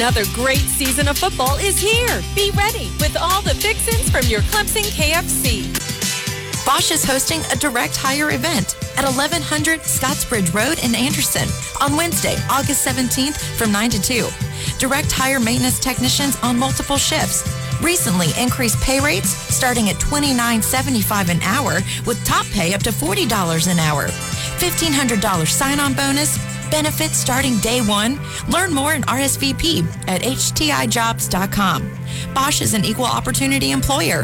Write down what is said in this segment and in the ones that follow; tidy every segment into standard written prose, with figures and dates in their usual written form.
Another great season of football is here. Be ready with all the fixins from your Clemson KFC. Bosch is hosting a direct hire event at 1100 Scottsbridge Road in Anderson on Wednesday, August 17th from 9 to 2. Direct hire maintenance technicians on multiple shifts. Recently increased pay rates starting at $29.75 an hour with top pay up to $40 an hour. $1,500 sign-on bonus. Benefits starting day one. Learn more and RSVP at htijobs.com. Bosch is an equal opportunity employer.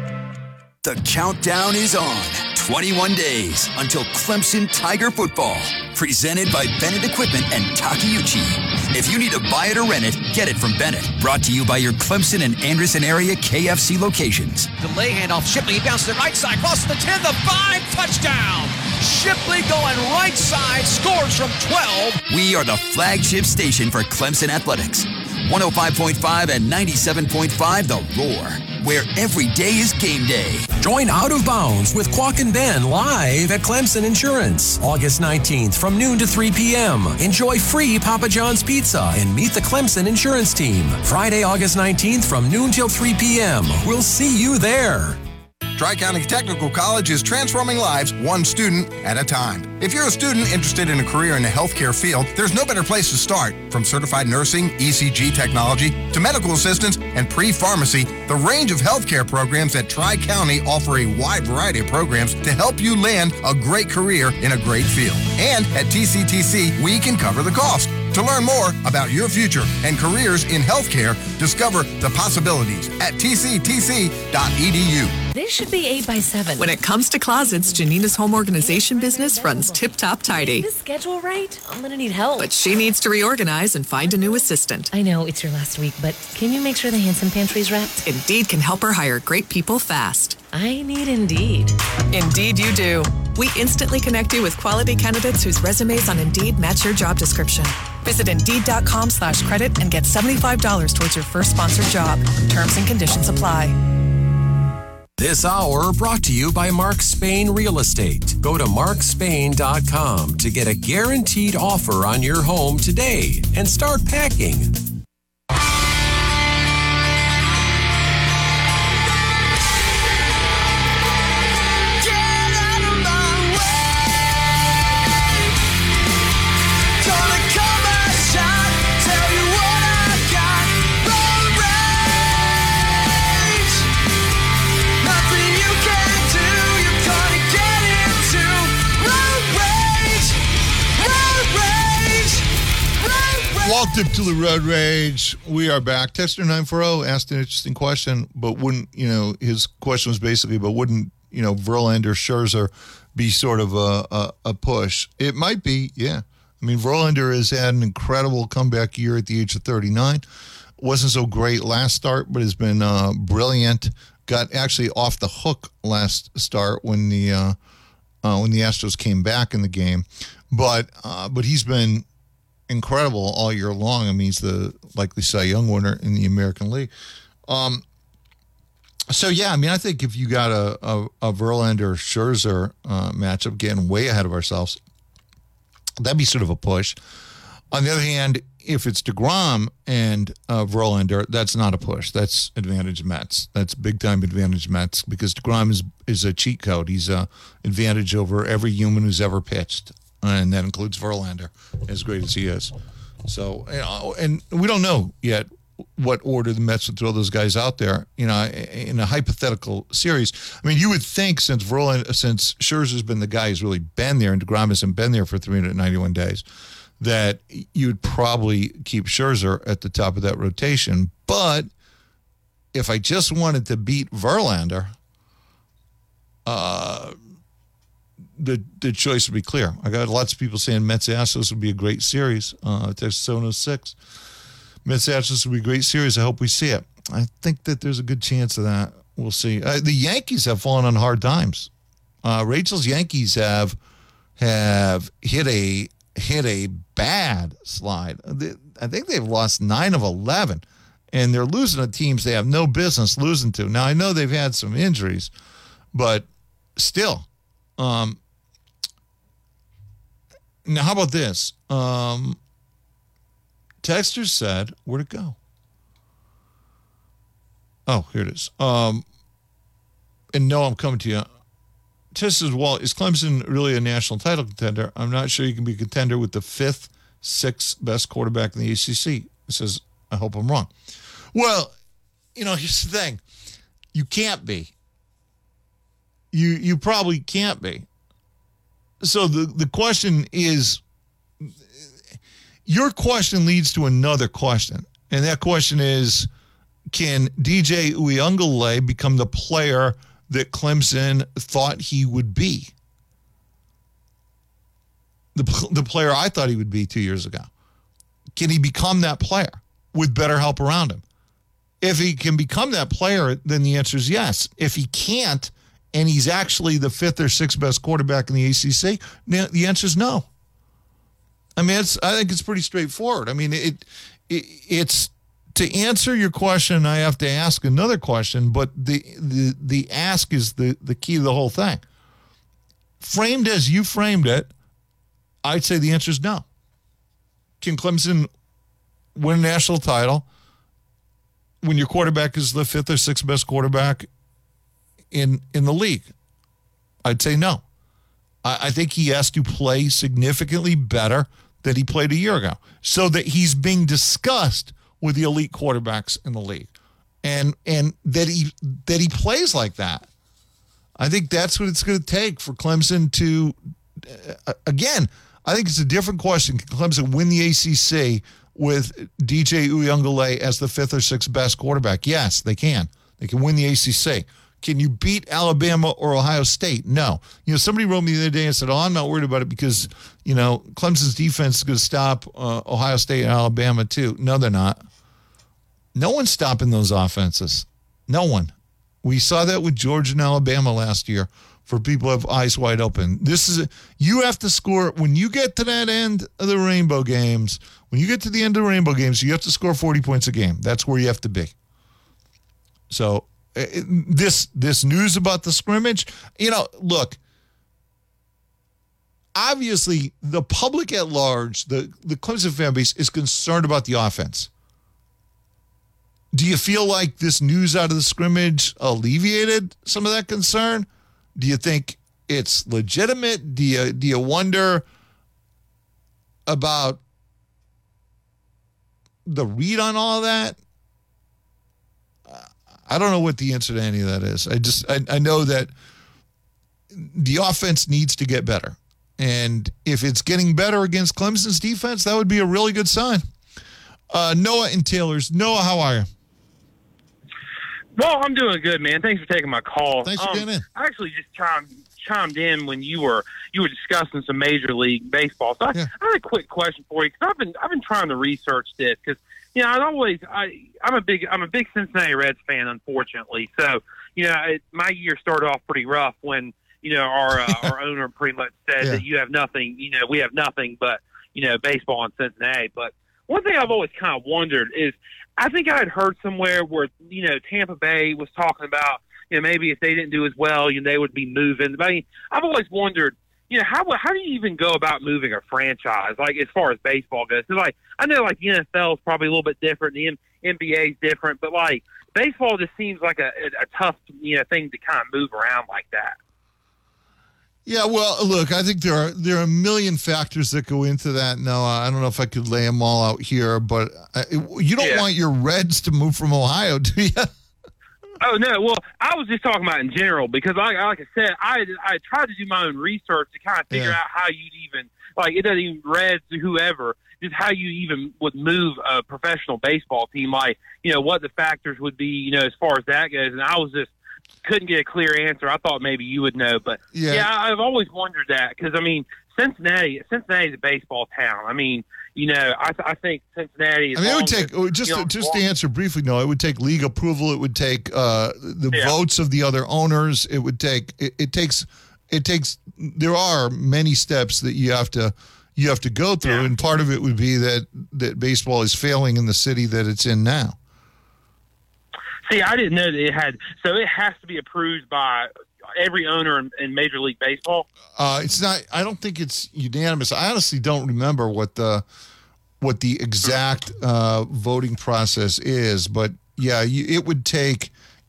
The countdown is on. 21 days until Clemson Tiger football. Presented by Bennett Equipment and Takeuchi. If you need to buy it or rent it, get it from Bennett. Brought to you by your Clemson and Anderson area KFC locations. Delay handoff. Shipley bounces to the right side. Crosses the 10, the 5. Touchdown. Shipley going right side. Scores from 12. We are the flagship station for Clemson athletics. 105.5 and 97.5 The Roar, where every day is game day. Join Out of Bounds with Quack and Ben live at Clemson Insurance. August 19th from noon to 3 p.m. Enjoy free Papa John's pizza and meet the Clemson Insurance team. Friday, August 19th from noon till 3 p.m. We'll see you there. Tri-County Technical College is transforming lives one student at a time. If you're a student interested in a career in the healthcare field, there's no better place to start. From certified nursing, ECG technology, to medical assistance and pre-pharmacy, the range of healthcare programs at Tri-County offer a wide variety of programs to help you land a great career in a great field. And at TCTC, we can cover the cost. To learn more about your future and careers in healthcare, discover the possibilities at tctc.edu. This should be 8 by 7. When it comes to closets, Janina's home organization business runs tip-top tidy. Is this schedule right? I'm going to need help. But she needs to reorganize and find a new assistant. I know, it's your last week, but can you make sure the Hanson pantry's wrapped? Indeed can help her hire great people fast. I need Indeed. Indeed you do. We instantly connect you with quality candidates whose resumes on Indeed match your job description. Visit Indeed.com/credit and get $75 towards your first sponsored job. Terms and conditions apply. This hour brought to you by Mark Spain Real Estate. Go to markspain.com to get a guaranteed offer on your home today and start packing. Welcome to the Road Rage. We are back. Tester 940 asked an interesting question, but wouldn't, his question was basically, but wouldn't, Verlander, Scherzer be sort of a push? It might be, yeah. I mean, Verlander has had an incredible comeback year at the age of 39. Wasn't so great last start, but has been brilliant. Got actually off the hook last start when the Astros came back in the game. But he's been incredible all year long. I mean, he's the likely Cy Young winner in the American League. So, yeah, I mean, I think if you got a Verlander-Scherzer matchup, getting way ahead of ourselves, that'd be sort of a push. On the other hand, if it's DeGrom and Verlander, that's not a push. That's advantage Mets. That's big-time advantage Mets because DeGrom is a cheat code. He's an advantage over every human who's ever pitched, and that includes Verlander, as great as he is. So, and we don't know yet what order the Mets would throw those guys out there, in a hypothetical series. I mean, you would think since Scherzer's been the guy who's really been there and DeGrom hasn't been there for 391 days, that you'd probably keep Scherzer at the top of that rotation. But if I just wanted to beat Verlander, the choice would be clear. I got lots of people saying Mets-Astros would be a great series. Texas 706. Mets-Astros would be a great series. I hope we see it. I think that there's a good chance of that. We'll see. The Yankees have fallen on hard times. Rachel's Yankees have hit a bad slide. I think they've lost 9 of 11, and they're losing to teams they have no business losing to. Now, I know they've had some injuries, but still. Now, how about this? Texter said, where'd it go? Oh, here it is. And no, I'm coming to you. Tess says, well, is Clemson really a national title contender? I'm not sure you can be a contender with the 5th, 6th best quarterback in the ACC. It says, I hope I'm wrong. Well, here's the thing. You can't be. You probably can't be. So the question is, your question leads to another question. And that question is, can DJ Uiagalelei become the player that Clemson thought he would be? The player I thought he would be 2 years ago. Can he become that player with better help around him? If he can become that player, then the answer is yes. If he can't, and he's actually the 5th or 6th best quarterback in the ACC, the answer is no. I mean, I think it's pretty straightforward. I mean, it's to answer your question, I have to ask another question, but the ask is the key to the whole thing. Framed as you framed it, I'd say the answer is no. Can Clemson win a national title when your quarterback is the 5th or 6th best quarterback in the league? I'd say no. I think he has to play significantly better than he played a year ago so that he's being discussed with the elite quarterbacks in the league and that he plays like that. I think that's what it's going to take for Clemson to, again, I think it's a different question. Can Clemson win the ACC with DJ Uiagalelei as the 5th or 6th best quarterback? Yes, they can. They can win the ACC. Can you beat Alabama or Ohio State? No. Somebody wrote me the other day and said, I'm not worried about it because, Clemson's defense is going to stop Ohio State and Alabama too. No, they're not. No one's stopping those offenses. No one. We saw that with Georgia and Alabama last year for people who have eyes wide open. You have to score, when you get to that end of the Rainbow games, you have to score 40 points a game. That's where you have to be. So, this news about the scrimmage, look, obviously the public at large, the Clemson fan base is concerned about the offense. Do you feel like this news out of the scrimmage alleviated some of that concern? Do you think it's legitimate? Do you wonder about the read on all of that? I don't know what the answer to any of that is. I know that the offense needs to get better. And if it's getting better against Clemson's defense, that would be a really good sign. Noah and Taylor's. Noah, how are you? Well, I'm doing good, man. Thanks for taking my call. Thanks for getting in. I actually just chimed in when you were discussing some Major League Baseball. So I had a quick question for you because I've been trying to research this because I'm a big Cincinnati Reds fan, unfortunately. So my year started off pretty rough when our owner pretty much said that you have nothing. We have nothing but baseball in Cincinnati. But one thing I've always kind of wondered is I think I had heard somewhere where Tampa Bay was talking about maybe if they didn't do as well, they would be moving. But I mean, I've always wondered. How do you even go about moving a franchise, like as far as baseball goes? Because I know the NFL is probably a little bit different, the NBA is different, but baseball just seems like a tough thing to kind of move around like that. Yeah, well, look, I think there are a million factors that go into that. No, I don't know if I could lay them all out here, but you don't want your Reds to move from Ohio, do you? Oh, no. Well, I was just talking about in general because, like I said, I tried to do my own research to kind of figure out how you'd even, it doesn't even Reds or whoever, just how you even would move a professional baseball team, what the factors would be, as far as that goes. And I was just couldn't get a clear answer. I thought maybe you would know. But, I've always wondered that because, I mean, Cincinnati's a baseball town. I mean, I think Cincinnati is. I mean, it would take just to answer briefly. No, it would take league approval. It would take the votes of the other owners. It would take. It takes. There are many steps that you have to go through, and part of it would be that baseball is failing in the city that it's in now. See, I didn't know that it had. So it has to be approved by every owner in Major League Baseball? It's not. I don't think it's unanimous. I honestly don't remember what the what the exact voting process is, but yeah, it would take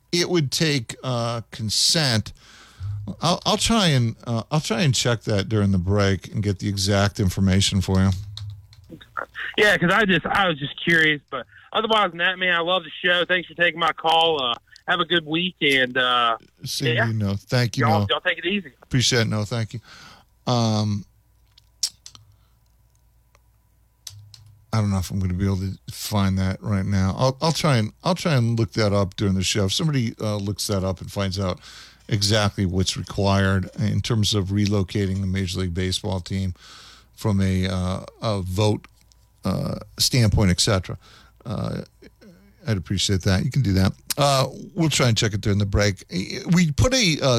consent. I'll try and check that during the break and get the exact information for you. Yeah, because I was just curious, but otherwise than that, man, I love the show. Thanks for taking my call. Have a good week, and thank you. Y'all take it easy. Appreciate it. No, thank you. I don't know if I'm going to be able to find that right now. I'll try and look that up during the show. If somebody looks that up and finds out exactly what's required in terms of relocating the Major League Baseball team from a vote standpoint, etc., I'd appreciate that. You can do that. We'll try and check it during the break. We put a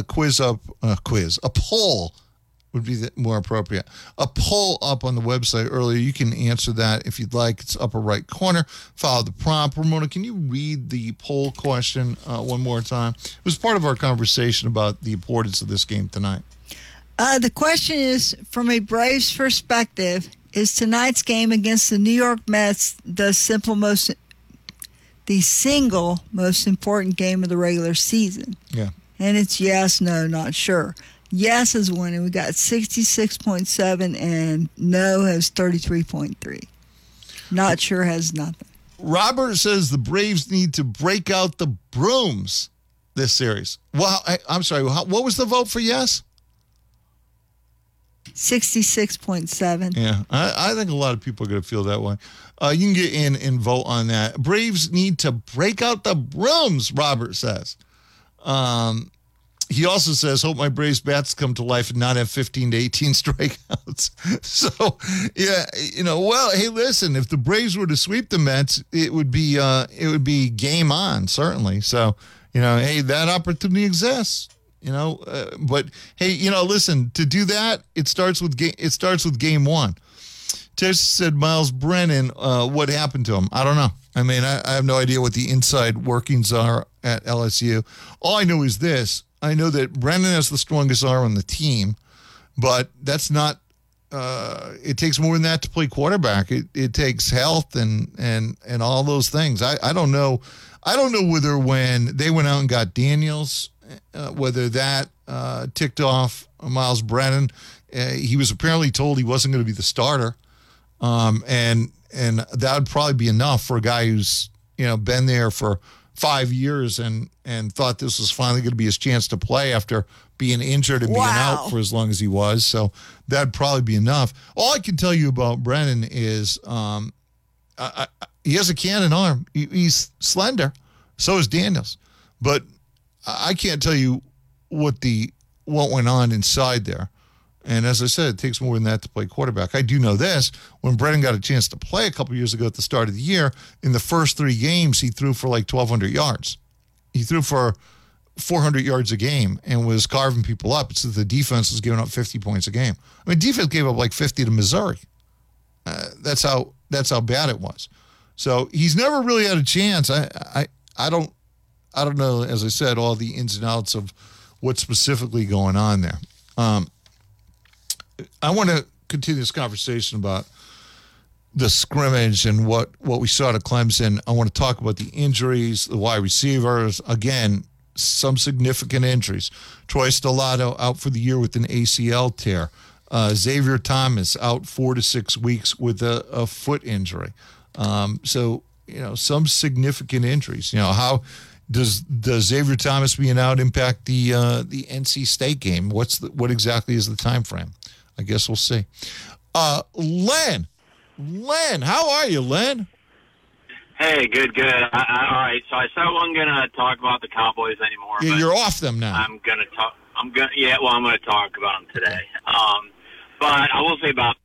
poll would be more appropriate. A poll up on the website earlier. You can answer that if you'd like. It's upper right corner. Follow the prompt. Ramona, can you read the poll question one more time? It was part of our conversation about the importance of this game tonight. The question is, from a Braves perspective, is tonight's game against the New York Mets the single most important game of the regular season? Yeah. And it's yes, no, not sure. Yes is winning. We got 66.7, and no has 33.3. Not sure has nothing. Robert says the Braves need to break out the brooms this series. Well, I'm sorry. What was the vote for yes? 66.7. Yeah, I think a lot of people are going to feel that way. You can get in and vote on that. Braves need to break out the brooms, Robert says. He also says, hope my Braves bats come to life and not have 15 to 18 strikeouts. So, yeah, well, hey, listen, if the Braves were to sweep the Mets, it would be game on, certainly. So, hey, that opportunity exists. But hey, listen, to do that, it starts with game one. Texas said Miles Brennan, what happened to him? I don't know. I mean, I have no idea what the inside workings are at LSU. All I know is this. I know that Brennan has the strongest arm on the team, but that's not, it takes more than that to play quarterback. It takes health and all those things. I don't know. I don't know whether when they went out and got Daniels, whether that ticked off Miles Brennan. He was apparently told he wasn't going to be the starter. And that would probably be enough for a guy who's, been there for 5 years and thought this was finally going to be his chance to play after being injured and being out for as long as he was. So that'd probably be enough. All I can tell you about Brennan is he has a cannon arm. He's slender. So is Daniels. But I can't tell you what went on inside there. And as I said, it takes more than that to play quarterback. I do know this. When Brennan got a chance to play a couple years ago at the start of the year, in the first 3 games, he threw for like 1,200 yards. He threw for 400 yards a game and was carving people up. It's that the defense was giving up 50 points a game. I mean, defense gave up like 50 to Missouri. That's how bad it was. So he's never really had a chance. I don't know, as I said, all the ins and outs of what's specifically going on there. I want to continue this conversation about the scrimmage and what we saw at Clemson. I want to talk about the injuries, the wide receivers. Again, some significant injuries. Troy Stellato out for the year with an ACL tear. Xavier Thomas out 4 to 6 weeks with a foot injury. So, some significant injuries. How does Xavier Thomas being out impact the NC State game? What exactly is the time frame? I guess we'll see. Len, how are you, Len? Hey, good. All right, so I said I wasn't going to talk about the Cowboys anymore. Yeah, you're off them now. I'm going to talk. I'm going to talk about them today. But I will say about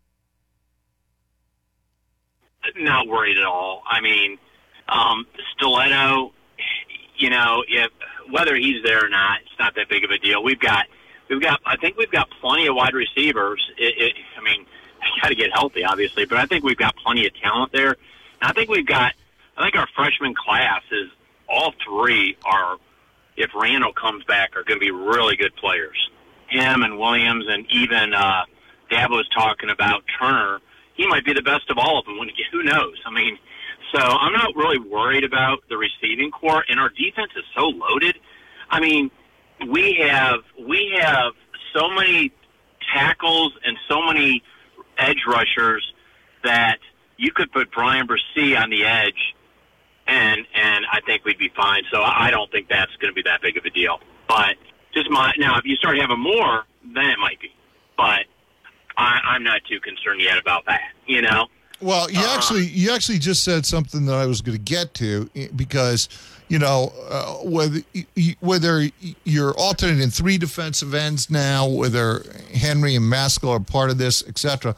not worried at all. I mean, Stiletto, if whether he's there or not, it's not that big of a deal. I think we've got plenty of wide receivers. I mean, got to get healthy, obviously, but I think we've got plenty of talent there. And I think our freshman class is all three are, if Randall comes back, are going to be really good players. Him and Williams, and even Dabo was talking about Turner. he might be the best of all of them. Who knows? I mean, so I'm not really worried about the receiving core, and our defense is so loaded. I mean, we have so many tackles and so many edge rushers that you could put Brian Brissy on the edge, and I think we'd be fine. So I don't think that's going to be that big of a deal. But now, if you start having more, then it might be. But I'm not too concerned yet about that, you know? Well, you actually just said something that I was going to get to, because, you know, whether you're alternating 3 defensive ends now, whether Henry and Maskell are part of this, etc.,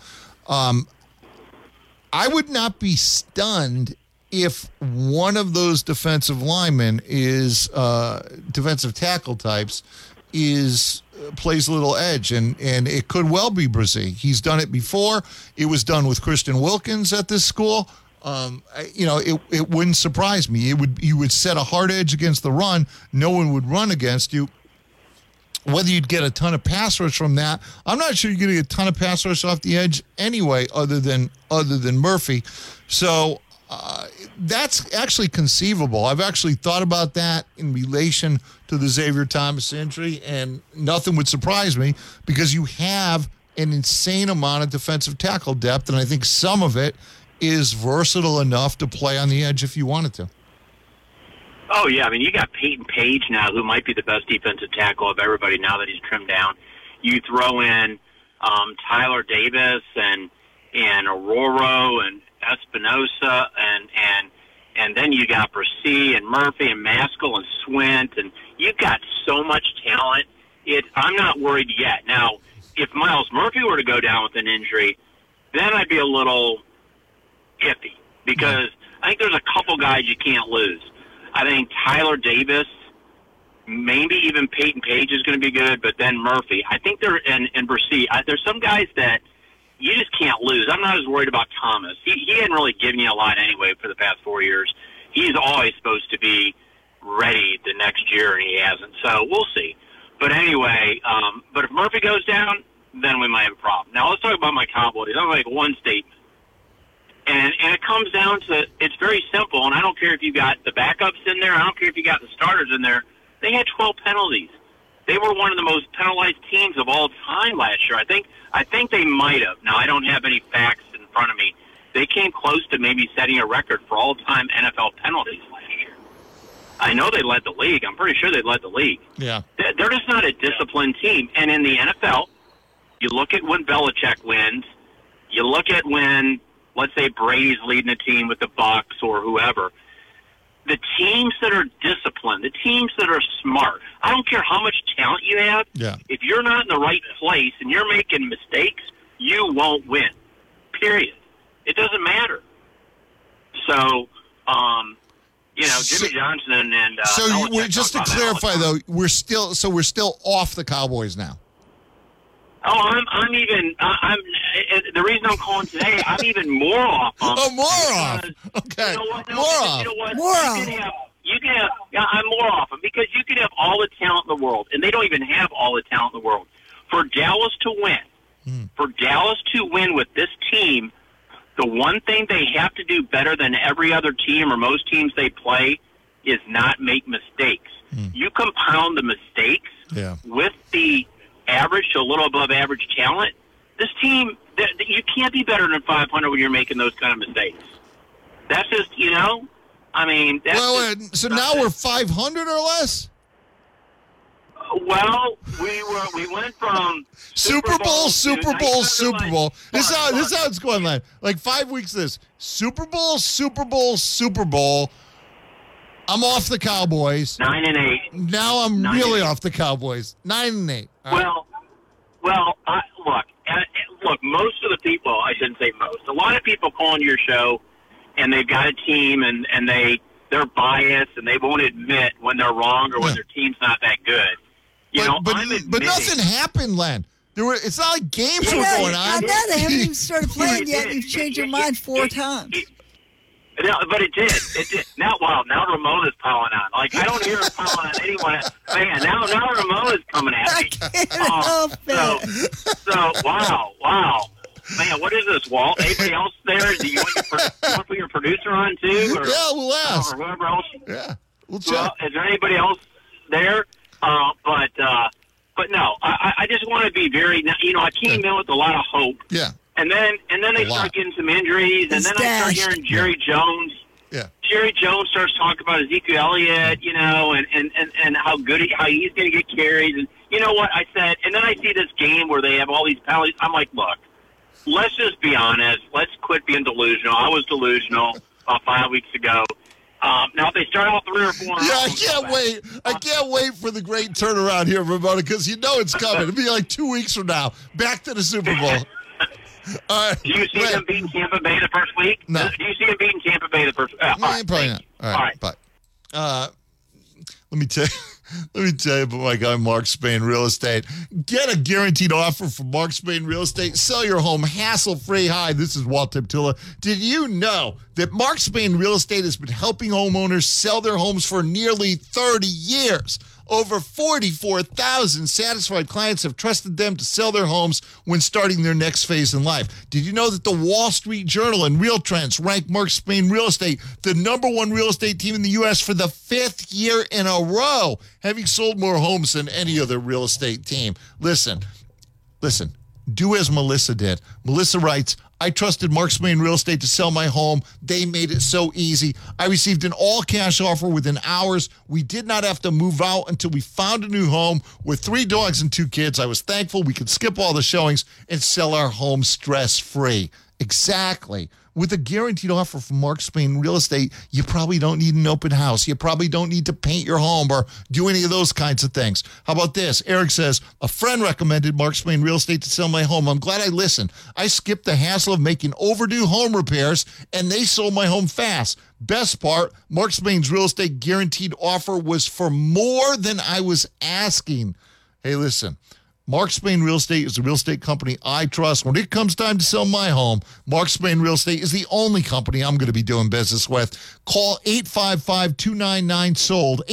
I would not be stunned if one of those defensive linemen is defensive tackle types plays a little edge, and it could well be Brissy. He's done it before. It was done with Christian Wilkins at this school. You know, it wouldn't surprise me. You would set a hard edge against the run. No one would run against you. Whether you'd get a ton of pass rush from that, I'm not sure you're going to get a ton of pass rush off the edge anyway, other than Murphy. So that's actually conceivable. I've actually thought about that in relation to the Xavier Thomas injury, and nothing would surprise me because you have an insane amount of defensive tackle depth, and I think some of it is versatile enough to play on the edge if you wanted to. Oh, yeah. I mean, you got Peyton Page now, who might be the best defensive tackle of everybody now that he's trimmed down. You throw in Tyler Davis and Aurora and Espinosa, and then you got Brissy and Murphy and Maskell and Swint, and you've got so much talent. I'm not worried yet. Now, if Miles Murphy were to go down with an injury, then I'd be a little iffy, because I think there's a couple guys you can't lose. I think Tyler Davis, maybe even Peyton Page is going to be good, but then Murphy. I think and Brissy. There's some guys that you just can't lose. I'm not as worried about Thomas. He hadn't really given you a lot anyway for the past 4 years. He's always supposed to be ready the next year, and he hasn't. So we'll see. But anyway, but if Murphy goes down, then we might have a problem. Now let's talk about my Cowboys. I'm like one statement. And it comes down to, it's very simple, and I don't care if you got the backups in there, I don't care if you got the starters in there. They had 12 penalties. They were one of the most penalized teams of all time last year. I think they might have. Now, I don't have any facts in front of me. They came close to maybe setting a record for all-time NFL penalties last year. I know they led the league. I'm pretty sure they led the league. Yeah. They're just not a disciplined team. And in the NFL, you look at when Belichick wins, you look at when, let's say, Brady's leading a team with the Bucks or whoever. The teams that are disciplined, the teams that are smart, I don't care how much talent you have. Yeah. If you're not in the right place and you're making mistakes, you won't win. Period. It doesn't matter. So, Jimmy Johnson and just to clarify though, we're still off the Cowboys now. Oh, I'm the reason I'm calling today, I'm even more off. More off. Okay. You know what? More off. You know what? More off. I'm more off them, because you can have all the talent in the world, and they don't even have all the talent in the world. For Dallas to win with this team, the one thing they have to do better than every other team or most teams they play is not make mistakes. You compound the mistakes with the average to a little above average talent. This team, you can't be better than 500 when you're making those kind of mistakes. That's just, I mean. So now we're 500 or less? Well, we went from Super Bowl. This is how it's going, man. Like 5 weeks this. Super Bowl. I'm off the Cowboys. 9-8. Now I'm really off the Cowboys. 9-8. Well, look. Most of the people, I shouldn't say most. A lot of people call on your show, and they've got a team, and they're biased, and they won't admit when they're wrong or when their team's not that good. But nothing happened, Len. It's not like games were going on. I know they haven't even started playing yet. You've changed your mind 4 times. No, but it did. Now Ramona's piling on. Like, I don't hear her piling on anyone. Man, now Ramona's coming at me. I can't help it. So, wow. man, what is this, Walt? Anybody else there? Do you want to put your producer on too? Or, yeah, we'll ask. Or whoever else. Yeah, we'll check. Well, is there anybody else there? But no, I just want to be very, I came in with a lot of hope. Yeah. And then they start getting some injuries, and then I start hearing Jerry Jones. Yeah. Jerry Jones starts talking about Ezekiel Elliott, and how good how he's going to get carries. And you know what I said? And then I see this game where they have all these penalties. I'm like, look, let's just be honest. Let's quit being delusional. I was delusional 5 weeks ago. Now, if they start out 3 or 4... Yeah, I can't wait. I can't wait for the great turnaround here, Ramona, because it's coming. It'll be like 2 weeks from now. Back to the Super Bowl. Do you see them beating Tampa Bay the first week? No. Do you see them beating Tampa Bay the first week? Probably not. All right. But let me tell you about my guy, Mark Spain Real Estate. Get a guaranteed offer from Mark Spain Real Estate. Sell your home hassle-free. Hi, this is Walt Tiptula. Did you know that Mark Spain Real Estate has been helping homeowners sell their homes for nearly 30 years? Over 44,000 satisfied clients have trusted them to sell their homes when starting their next phase in life. Did you know that the Wall Street Journal and Real Trends ranked Mark Spain Real Estate the #1 real estate team in the U.S. for the 5th year in a row, having sold more homes than any other real estate team? Listen, do as Melissa did. Melissa writes, I trusted Mark Spain Real Estate to sell my home. They made it so easy. I received an all-cash offer within hours. We did not have to move out until we found a new home with 3 dogs and 2 kids. I was thankful we could skip all the showings and sell our home stress-free. Exactly. With a guaranteed offer from Mark Spain Real Estate, you probably don't need an open house. You probably don't need to paint your home or do any of those kinds of things. How about this? Eric says, a friend recommended Mark Spain Real Estate to sell my home. I'm glad I listened. I skipped the hassle of making overdue home repairs, and they sold my home fast. Best part, Mark Spain's Real Estate guaranteed offer was for more than I was asking. Hey, listen. Mark Spain Real Estate is a real estate company I trust. When it comes time to sell my home, Mark Spain Real Estate is the only company I'm going to be doing business with. Call 855-299-SOLD,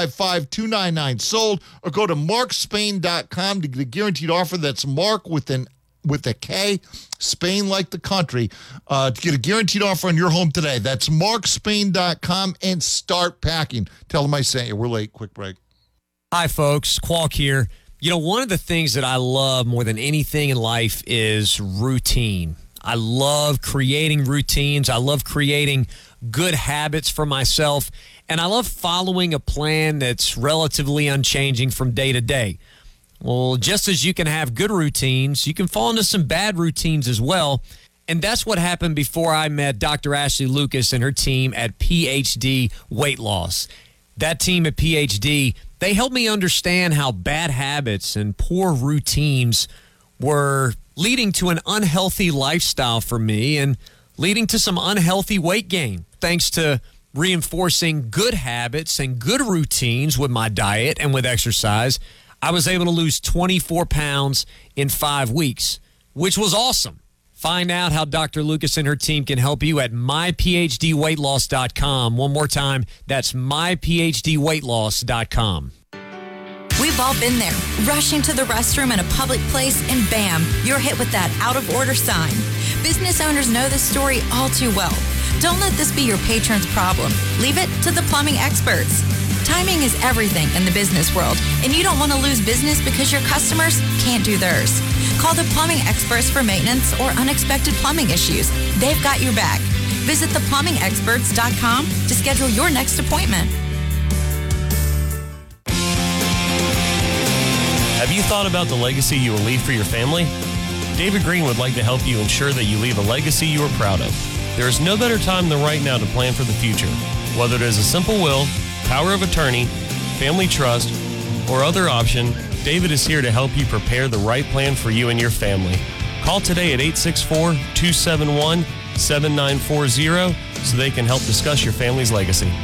855-299-SOLD, or go to markspain.com to get a guaranteed offer. That's Mark with a K, Spain like the country, to get a guaranteed offer on your home today. That's markspain.com, and start packing. Tell them I sent you. We're late. Quick break. Hi, folks. Qualk here. One of the things that I love more than anything in life is routine. I love creating routines. I love creating good habits for myself. And I love following a plan that's relatively unchanging from day to day. Well, just as you can have good routines, you can fall into some bad routines as well. And that's what happened before I met Dr. Ashley Lucas and her team at PhD Weight Loss. That team at PhD, they helped me understand how bad habits and poor routines were leading to an unhealthy lifestyle for me and leading to some unhealthy weight gain. Thanks to reinforcing good habits and good routines with my diet and with exercise, I was able to lose 24 pounds in 5 weeks, which was awesome. Find out how Dr. Lucas and her team can help you at myphdweightloss.com. One more time, that's myphdweightloss.com. We've all been there, rushing to the restroom in a public place, and bam, you're hit with that out-of-order sign. Business owners know this story all too well. Don't let this be your patron's problem. Leave it to the plumbing experts. Timing is everything in the business world, and you don't want to lose business because your customers can't do theirs. Call the plumbing experts for maintenance or unexpected plumbing issues. They've got your back. Visit theplumbingexperts.com to schedule your next appointment. Have you thought about the legacy you will leave for your family? David Green would like to help you ensure that you leave a legacy you are proud of. There is no better time than right now to plan for the future. Whether it is a simple will, power of attorney, family trust, or other option, David is here to help you prepare the right plan for you and your family. Call today at 864-271-7940 so they can help discuss your family's legacy.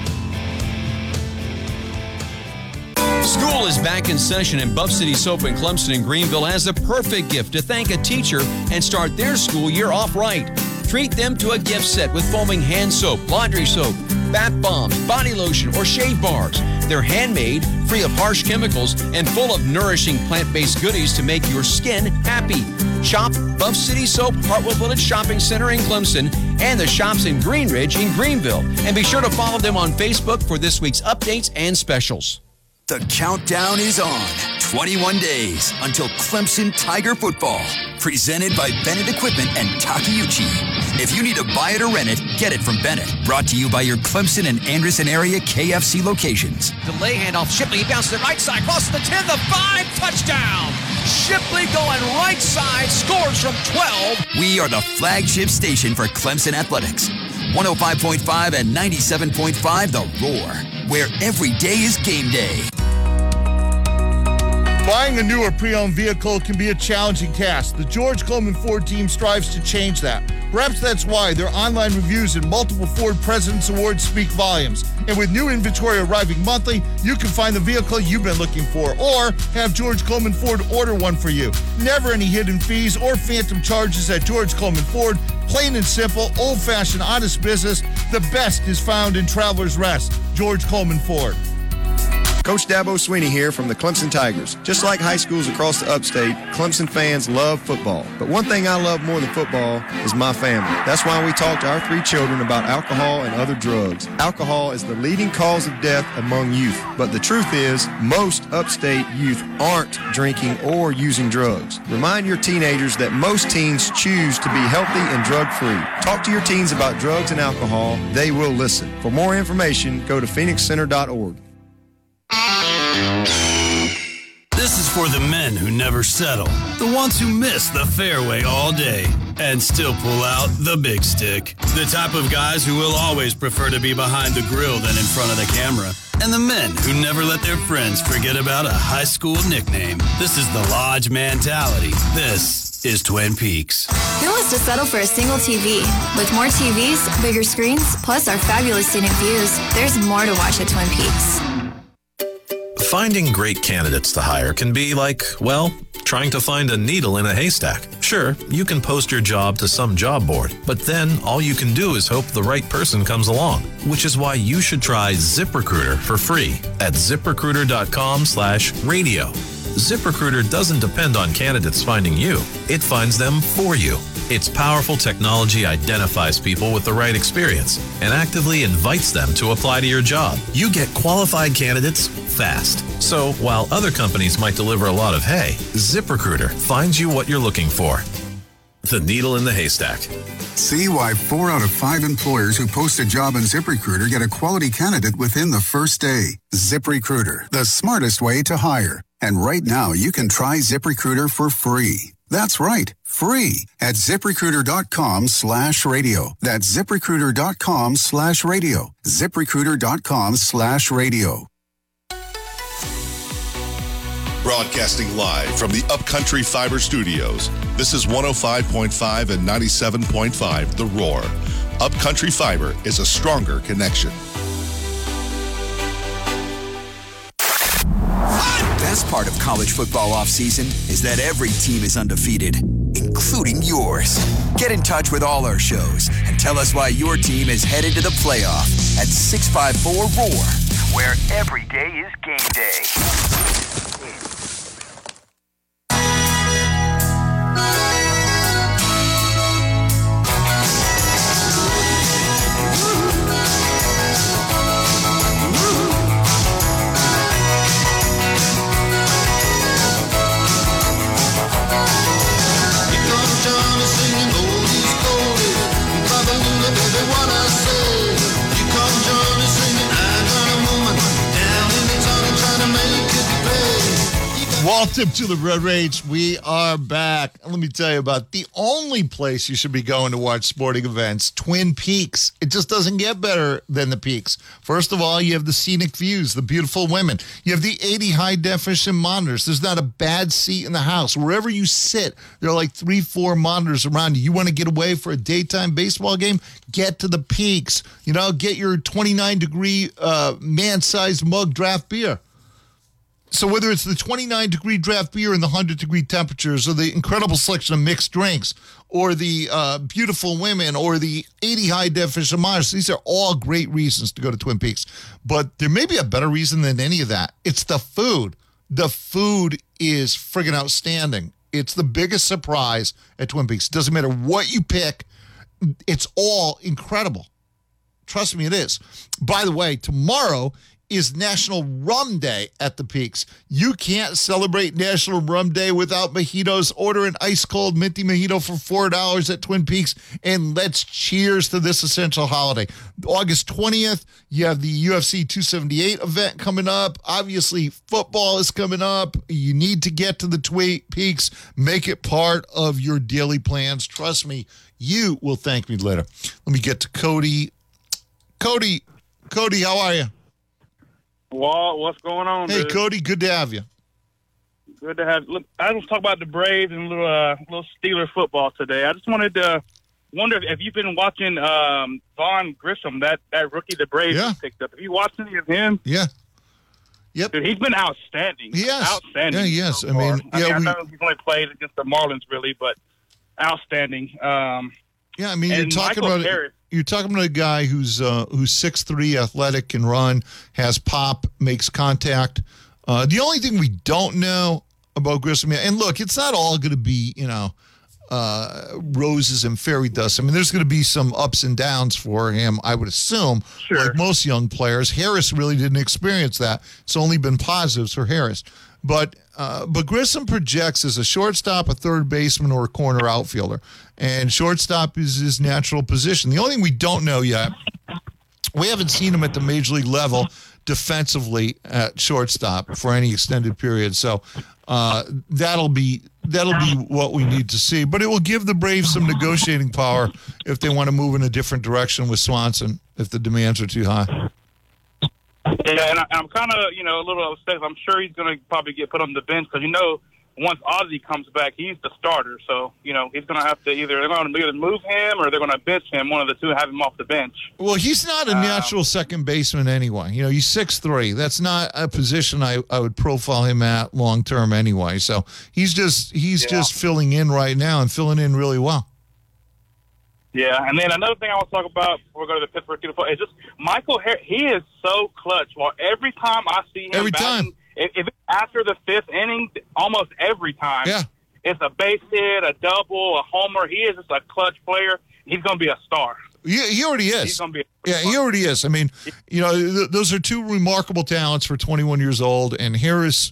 School is back in session, and Buff City Soap in Clemson and Greenville has the perfect gift to thank a teacher and start their school year off right. Treat them to a gift set with foaming hand soap, laundry soap, bath bombs, body lotion, or shave bars. They're handmade, free of harsh chemicals, and full of nourishing plant-based goodies to make your skin happy. Shop Buff City Soap, Hartwell Village Shopping Center in Clemson, and the shops in Green Ridge in Greenville. And be sure to follow them on Facebook for this week's updates and specials. The countdown is on. 21 days until Clemson Tiger football. Presented by Bennett Equipment and Takeuchi. If you need to buy it or rent it, get it from Bennett. Brought to you by your Clemson and Anderson area KFC locations. Delay handoff. Shipley bounces it right side. Crosses the 10, the 5. Touchdown. Shipley going right side. Scores from 12. We are the flagship station for Clemson athletics. 105.5 and 97.5 The Roar, where every day is game day. Buying a new or pre-owned vehicle can be a challenging task. The George Coleman Ford team strives to change that. Perhaps that's why their online reviews and multiple Ford President's Awards speak volumes. And with new inventory arriving monthly, you can find the vehicle you've been looking for or have George Coleman Ford order one for you. Never any hidden fees or phantom charges at George Coleman Ford. Plain and simple, old-fashioned, honest business. The best is found in Traveler's Rest. George Coleman Ford. Coach Dabo Sweeney here from the Clemson Tigers. Just like high schools across the upstate, Clemson fans love football. But one thing I love more than football is my family. That's why we talk to our 3 children about alcohol and other drugs. Alcohol is the leading cause of death among youth. But the truth is, most upstate youth aren't drinking or using drugs. Remind your teenagers that most teens choose to be healthy and drug-free. Talk to your teens about drugs and alcohol. They will listen. For more information, go to phoenixcenter.org. This is for the men who never settle, the ones who miss the fairway all day and still pull out the big stick, the type of guys who will always prefer to be behind the grill than in front of the camera, and the men who never let their friends forget about a high school nickname. This is the Lodge mentality. This is Twin Peaks. Who wants to settle for a single TV? With more TVs, bigger screens, plus our fabulous scenic views, there's more to watch at Twin Peaks. Finding great candidates to hire can be like, well, trying to find a needle in a haystack. Sure, you can post your job to some job board, but then all you can do is hope the right person comes along, which is why you should try ZipRecruiter for free at ZipRecruiter.com/radio. ZipRecruiter doesn't depend on candidates finding you. It finds them for you. Its powerful technology identifies people with the right experience and actively invites them to apply to your job. You get qualified candidates fast. So while other companies might deliver a lot of hay, ZipRecruiter finds you what you're looking for. The needle in the haystack. See why 4 out of 5 employers who post a job on ZipRecruiter get a quality candidate within the first day. ZipRecruiter, the smartest way to hire. And right now, you can try ZipRecruiter for free. That's right, free at ZipRecruiter.com/radio. That's ZipRecruiter.com/radio. ZipRecruiter.com/radio. Broadcasting live from the Upcountry Fiber Studios. This is 105.5 and 97.5 The Roar. Upcountry Fiber is a stronger connection. Best part of college football offseason is that every team is undefeated, including yours. Get in touch with all our shows and tell us why your team is headed to the playoff at 654-ROAR, where every day is game day. Welcome to the Red Rage. We are back. Let me tell you about the only place you should be going to watch sporting events, Twin Peaks. It just doesn't get better than the Peaks. First of all, you have the scenic views, the beautiful women. You have the 80 high-definition monitors. There's not a bad seat in the house. Wherever you sit, there are like 3-4 monitors around you. You want to get away for a daytime baseball game? Get to the Peaks. Get your 29-degree man-sized mug draft beer. So whether it's the 29-degree draft beer in the 100-degree temperatures, or the incredible selection of mixed drinks, or the beautiful women, or the 80 high-definition monitors, these are all great reasons to go to Twin Peaks. But there may be a better reason than any of that. It's the food. The food is friggin' outstanding. It's the biggest surprise at Twin Peaks. It doesn't matter what you pick. It's all incredible. Trust me, it is. By the way, tomorrow is National Rum Day at the Peaks. You can't celebrate National Rum Day without mojitos. Order an ice-cold minty mojito for $4 at Twin Peaks, and let's cheers to this essential holiday. August 20th, you have the UFC 278 event coming up. Obviously, football is coming up. You need to get to the Twin Peaks. Make it part of your daily plans. Trust me, you will thank me later. Let me get to Cody. Cody, how are you? Well, what's going on? Hey, dude? Cody, good to have you. Good to have. Look, I want to talk about the Braves and little Steeler football today. I just wanted to wonder if you've been watching Vaughn Grissom, that rookie the Braves picked up. Have you watched any of him? Yeah. Yep. Dude, he's been outstanding. Yes. Outstanding. Yeah, yes. So I mean, I know he's only played against the Marlins, really, but outstanding. Yeah, I mean, you're talking about a guy who's 6'3", athletic, can run, has pop, makes contact. The only thing we don't know about Grissom, and look, it's not all going to be, roses and fairy dust. I mean, there's going to be some ups and downs for him, I would assume, like most young players. Harris really didn't experience that. It's only been positives for Harris. But Grissom projects as a shortstop, a third baseman, or a corner outfielder. And shortstop is his natural position. The only thing we don't know yet, we haven't seen him at the major league level defensively at shortstop for any extended period. So that'll be what we need to see. But it will give the Braves some negotiating power if they want to move in a different direction with Swanson, if the demands are too high. Yeah, and I'm kind of, a little upset. I'm sure he's going to probably get put on the bench because, once Ozzie comes back, he's the starter. So, he's going to have to they're going to either move him or they're going to bench him, one of the two, have him off the bench. Well, he's not a natural second baseman anyway. He's 6'3". That's not a position I would profile him at long term anyway. So he's just filling in right now and filling in really well. Yeah, and then another thing I want to talk about before we go to the Pittsburgh Steelers is just Michael Harris. He is so clutch. Well, every time I see him batting, if it's after the fifth inning, almost every time, it's a base hit, a double, a homer. He is just a clutch player. He's going to be a star. He already is. He's going to be he already is. I mean, those are two remarkable talents for 21 years old. And Harris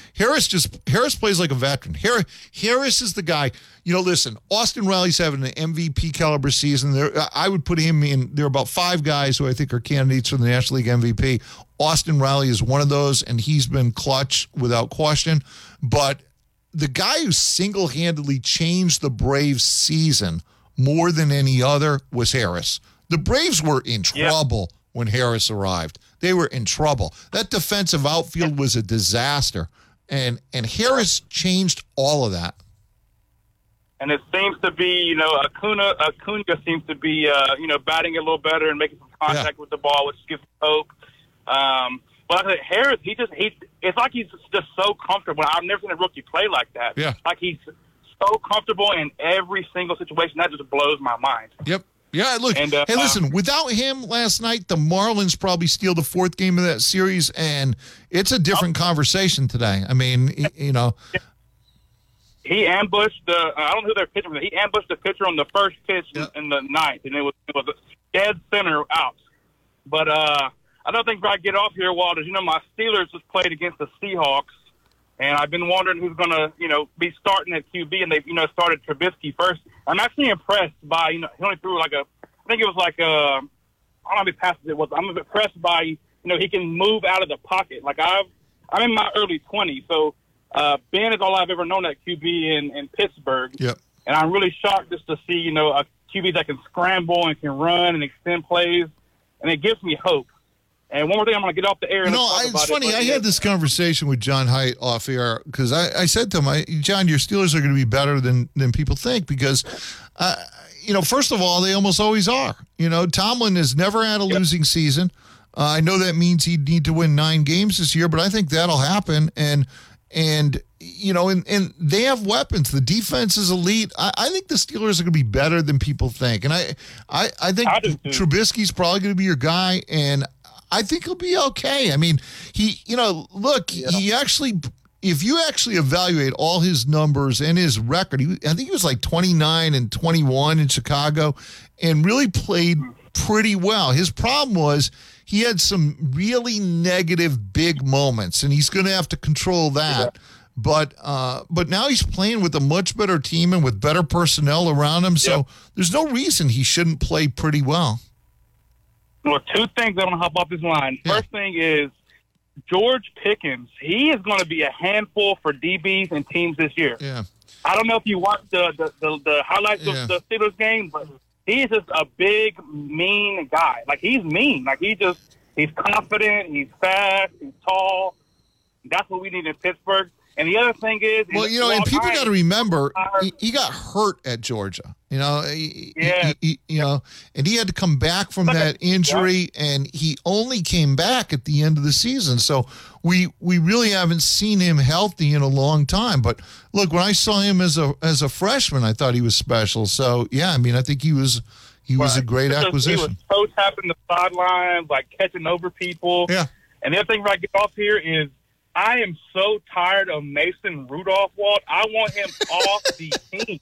plays like a veteran. Harris is the guy. Listen, Austin Riley's having an MVP caliber season. I would put him in. There are about 5 guys who I think are candidates for the National League MVP. Austin Riley is one of those, and he's been clutch without question. But the guy who single-handedly changed the Braves' season more than any other was Harris. The Braves were in trouble when Harris arrived. They were in trouble. That defensive outfield was a disaster, and Harris changed all of that. And it seems to be, Acuna seems to be, batting a little better and making some contact with the ball, which gives hope. But Harris, it's like he's just so comfortable. I've never seen a rookie play like that. Yeah. Like he's so comfortable in every single situation. That just blows my mind. Yep. Yeah, look, hey, listen, without him last night, the Marlins probably steal the 4th game of that series, and it's a different conversation today. I mean, He ambushed I don't know who their pitcher was. He ambushed the pitcher on the first pitch in the 9th, and it was dead center out. But another thing before I get off here, Walters, my Steelers just played against the Seahawks, and I've been wondering who's going to, be starting at QB, and they've, started Trubisky first. I'm actually impressed by, he only threw I think it was I don't know how many passes it was. I'm impressed by, he can move out of the pocket. Like I'm in my early 20s, so Ben is all I've ever known at QB in Pittsburgh. Yep. And I'm really shocked just to see, a QB that can scramble and can run and extend plays, and it gives me hope. And one more thing, I'm going to get off the air. It's funny. I had this conversation with John Haidt off air because I said to him, John, your Steelers are going to be better than people think because, first of all, they almost always are. Tomlin has never had a losing season. I know that means he'd need to win 9 games this year, but I think that'll happen. And they have weapons. The defense is elite. I think the Steelers are going to be better than people think. And I think Trubisky's probably going to be your guy, and I think he'll be okay. I mean, he actually, if you actually evaluate all his numbers and his record, I think he was like 29-21 in Chicago and really played pretty well. His problem was he had some really negative big moments, and he's going to have to control that. Yeah. But now he's playing with a much better team and with better personnel around him, so there's no reason he shouldn't play pretty well. Well, 2 things I want to hop off this line. Yeah. First thing is George Pickens. He is going to be a handful for DBs and teams this year. Yeah. I don't know if you watched the highlights of the Steelers game, but he's just a big, mean guy. Like, he's mean. Like, he's confident, he's fast, he's tall. That's what we need in Pittsburgh. And the other thing is... Well, and people got to remember, he got hurt at Georgia. And he had to come back from that injury, and he only came back at the end of the season. So we really haven't seen him healthy in a long time. But look, when I saw him as a freshman, I thought he was special. So yeah, I mean, I think he was a great acquisition. He was toe tapping the sidelines, like catching over people. Yeah. And the other thing I get off here is I am so tired of Mason Rudolph, Walt. I want him off the team.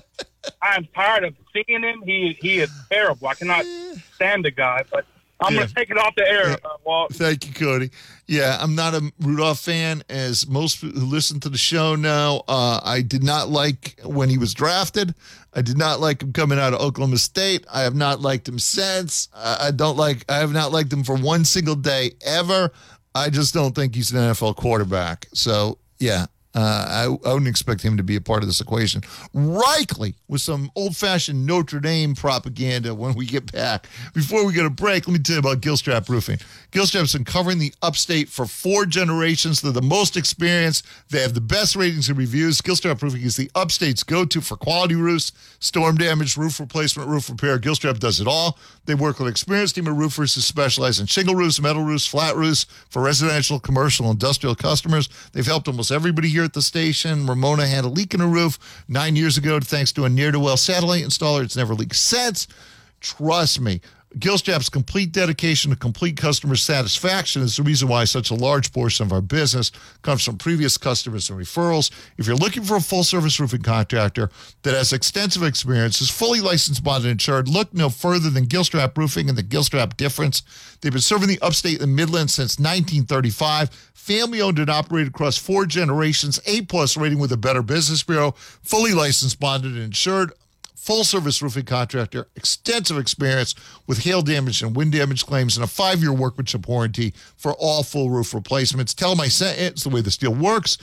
I am tired of seeing him. He is terrible. I cannot stand the guy, but I'm going to take it off the air, Walt. Thank you, Cody. Yeah, I'm not a Rudolph fan, as most who listen to the show know. I did not like when he was drafted. I did not like him coming out of Oklahoma State. I have not liked him since. I have not liked him for one single day ever. I just don't think he's an NFL quarterback. So, yeah, I wouldn't expect him to be a part of this equation. Likely with some old-fashioned Notre Dame propaganda when we get back. Before we get a break, let me tell you about Gilstrap Roofing. Gilstrap's been covering the upstate for 4 generations. They're the most experienced. They have the best ratings and reviews. Gilstrap Roofing is the upstate's go-to for quality roofs, storm damage, roof replacement, roof repair. Gilstrap does it all. They work with an experienced team of roofers who specialize in shingle roofs, metal roofs, flat roofs for residential, commercial, industrial customers. They've helped almost everybody here at the station. Ramona had a leak in her roof 9 years ago thanks to a near-to-well satellite installer. It's never leaked since. Trust me. Gilstrap's complete dedication to complete customer satisfaction is the reason why such a large portion of our business comes from previous customers and referrals. If you're looking for a full-service roofing contractor that has extensive experience, is fully licensed, bonded, and insured, look no further than Gilstrap Roofing and the Gilstrap difference. They've been serving the upstate and Midlands since 1935. Family-owned and operated across 4 generations, A+ rating with a Better Business Bureau, fully licensed, bonded, and insured. Full-service roofing contractor, extensive experience with hail damage and wind damage claims, and a 5-year workmanship warranty for all full roof replacements. Tell them I sent it. It's the way the steel works.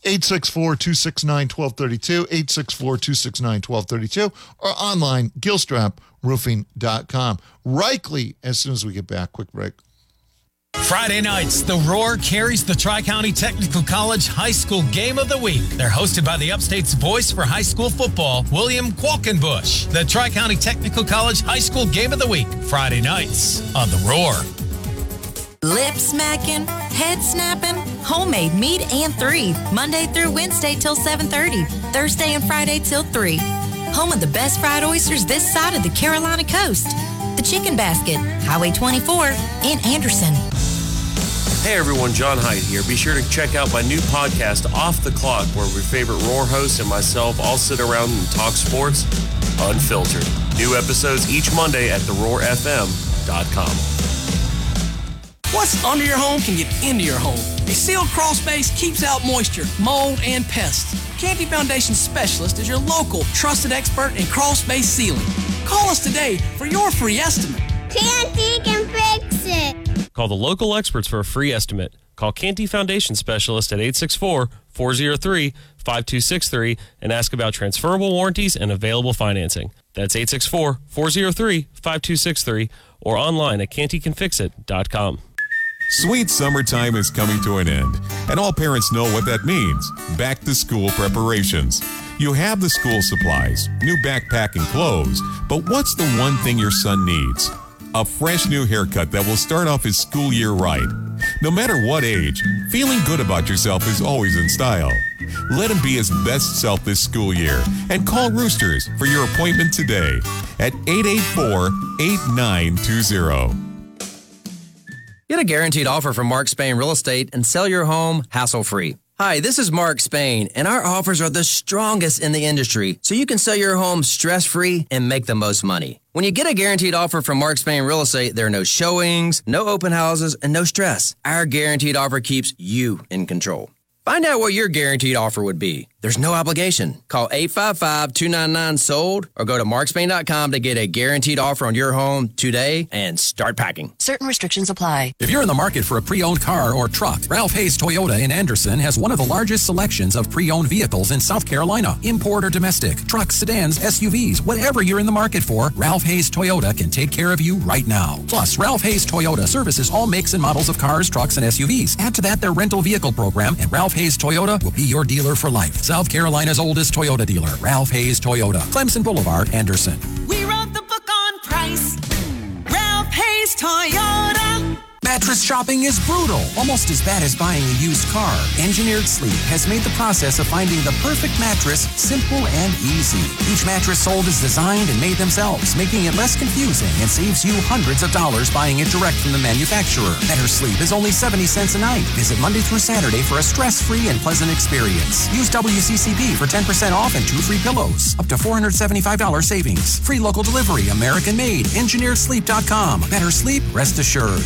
864-269-1232, 864-269-1232, or online, gilstraproofing.com. Likely, as soon as we get back. Quick break. Friday nights, The Roar carries the Tri-County Technical College High School Game of the Week. They're hosted by the Upstate's voice for high school football, William Qualkenbush. The Tri-County Technical College High School Game of the Week, Friday nights on The Roar. Lip smacking, head snapping, homemade meat and 3. Monday through Wednesday till 7:30. Thursday and Friday till 3. Home of the best fried oysters this side of the Carolina coast. The Chicken Basket, Highway 24 in Anderson. Hey everyone, John Haidt here. Be sure to check out my new podcast, Off the Clock, where your favorite Roar host and myself all sit around and talk sports unfiltered. New episodes each Monday at theroarfm.com. What's under your home can get into your home. A sealed crawl space keeps out moisture, mold, and pests. Canty Foundation Specialist is your local trusted expert in crawl space sealing. Call us today for your free estimate. Canty can fix it. Call the local experts for a free estimate. Call Canty Foundation Specialist at 864-403-5263 and ask about transferable warranties and available financing. That's 864-403-5263 or online at cantycanfixit.com. Sweet summertime is coming to an end, and all parents know what that means. Back to school preparations. You have the school supplies, new backpack and clothes, but what's the one thing your son needs? A fresh new haircut that will start off his school year right. No matter what age, feeling good about yourself is always in style. Let him be his best self this school year and call Roosters for your appointment today at 884-8920. Get a guaranteed offer from Mark Spain Real Estate and sell your home hassle-free. Hi, this is Mark Spain, and our offers are the strongest in the industry, so you can sell your home stress-free and make the most money. When you get a guaranteed offer from Mark Spain Real Estate, there are no showings, no open houses, and no stress. Our guaranteed offer keeps you in control. Find out what your guaranteed offer would be. There's no obligation. Call 855-299-SOLD or go to markspain.com to get a guaranteed offer on your home today and start packing. Certain restrictions apply. If you're in the market for a pre-owned car or truck, Ralph Hayes Toyota in Anderson has one of the largest selections of pre-owned vehicles in South Carolina. Import or domestic, trucks, sedans, SUVs, whatever you're in the market for, Ralph Hayes Toyota can take care of you right now. Plus, Ralph Hayes Toyota services all makes and models of cars, trucks, and SUVs. Add to that their rental vehicle program, and Ralph Hayes Toyota will be your dealer for life. South Carolina's oldest Toyota dealer, Ralph Hayes Toyota, Clemson Boulevard, Anderson. We wrote the book on price. Ralph Hayes Toyota. Mattress shopping is brutal, almost as bad as buying a used car. Engineered Sleep has made the process of finding the perfect mattress simple and easy. Each mattress sold is designed and made themselves, making it less confusing and saves you hundreds of dollars buying it direct from the manufacturer. Better sleep is only 70 cents a night. Visit Monday through Saturday for a stress-free and pleasant experience. Use WCCP for 10% off and 2 free pillows. Up to $475 savings. Free local delivery, American made. EngineeredSleep.com. Better sleep, rest assured.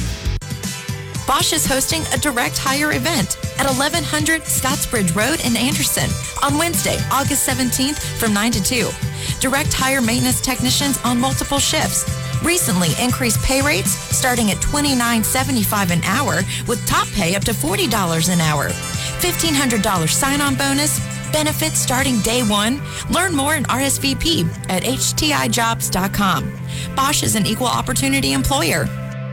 Bosch is hosting a direct hire event at 1100 Scottsbridge Road in Anderson on Wednesday, August 17th from 9 to 2. Direct hire maintenance technicians on multiple shifts. Recently increased pay rates starting at $29.75 an hour with top pay up to $40 an hour. $1,500 sign-on bonus. Benefits starting day one. Learn more and RSVP at htijobs.com. Bosch is an equal opportunity employer.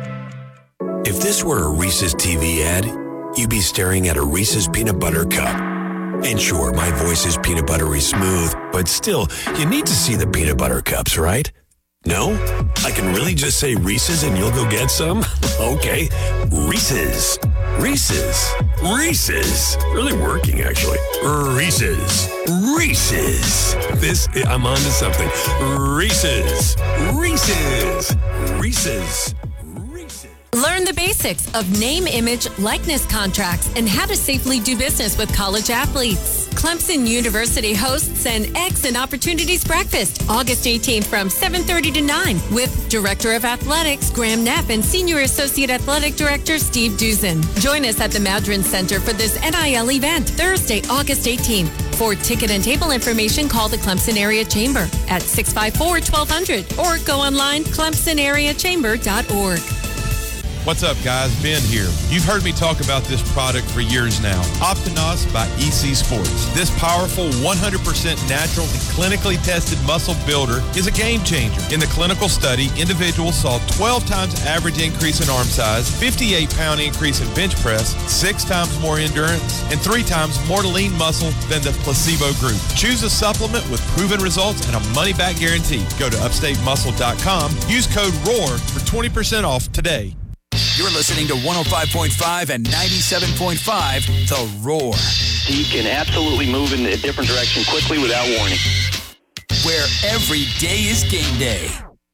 If this were a Reese's TV ad, you'd be staring at a Reese's peanut butter cup. And sure, my voice is peanut buttery smooth, but still, you need to see the peanut butter cups, right? No? I can really just say Reese's and you'll go get some? Okay. Reese's. Reese's. Reese's. Really working, actually. Reese's. Reese's. I'm on to something. Reese's. Reese's. Reese's. Learn the basics of name, image, likeness contracts and how to safely do business with college athletes. Clemson University hosts an X and Opportunities Breakfast August 18th from 7:30 to 9 with Director of Athletics Graham Knapp and Senior Associate Athletic Director Steve Dusen. Join us at the Madron Center for this NIL event Thursday, August 18th. For ticket and table information, call the Clemson Area Chamber at 654-1200 or go online clemsonareachamber.org. What's up, guys? Ben here. You've heard me talk about this product for years now. Optinos by EC Sports. This powerful, 100% natural and clinically tested muscle builder is a game changer. In the clinical study, individuals saw 12 times average increase in arm size, 58-pound increase in bench press, 6 times more endurance, and 3 times more lean muscle than the placebo group. Choose a supplement with proven results and a money-back guarantee. Go to upstatemuscle.com. Use code ROAR for 20% off today. You're listening to 105.5 and 97.5 The Roar. He can absolutely move in a different direction quickly without warning. Where every day is game day.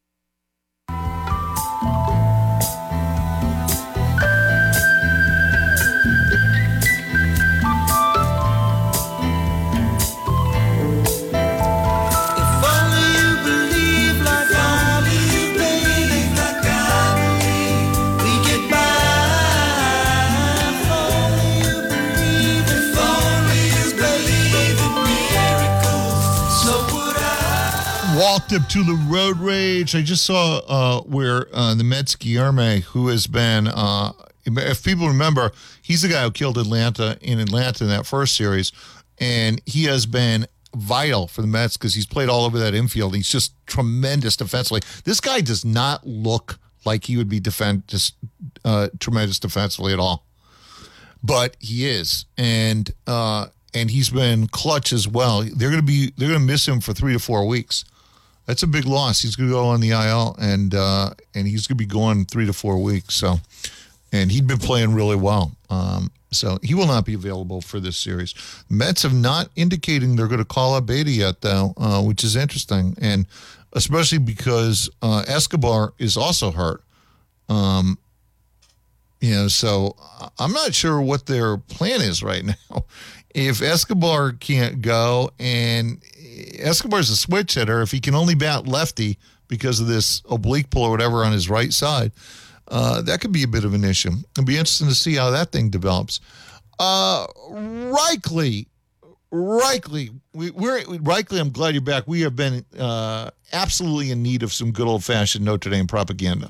Walked up to the road rage. I just saw where the Mets Guillermo, who has been, if people remember, he's the guy who killed Atlanta in that first series, and he has been vital for the Mets because he's played all over that infield. He's just tremendous defensively. This guy does not look like he would be tremendous defensively at all, but he is, and he's been clutch as well. They're gonna miss him for 3 to 4 weeks. that's a big loss. He's going to go on the IL, and he's going to be gone 3 to 4 weeks. So, and he'd been playing really well. So he will not be available for this series. Mets have not indicating they're going to call up Baty yet, though, which is interesting, and especially because Escobar is also hurt. So I'm not sure what their plan is right now. If Escobar can't go, and Escobar's a switch hitter, if he can only bat lefty because of this oblique pull or whatever on his right side, that could be a bit of an issue. It'll be interesting to see how that thing develops. Reichle, I'm glad you're back. We have been absolutely in need of some good old-fashioned Notre Dame propaganda.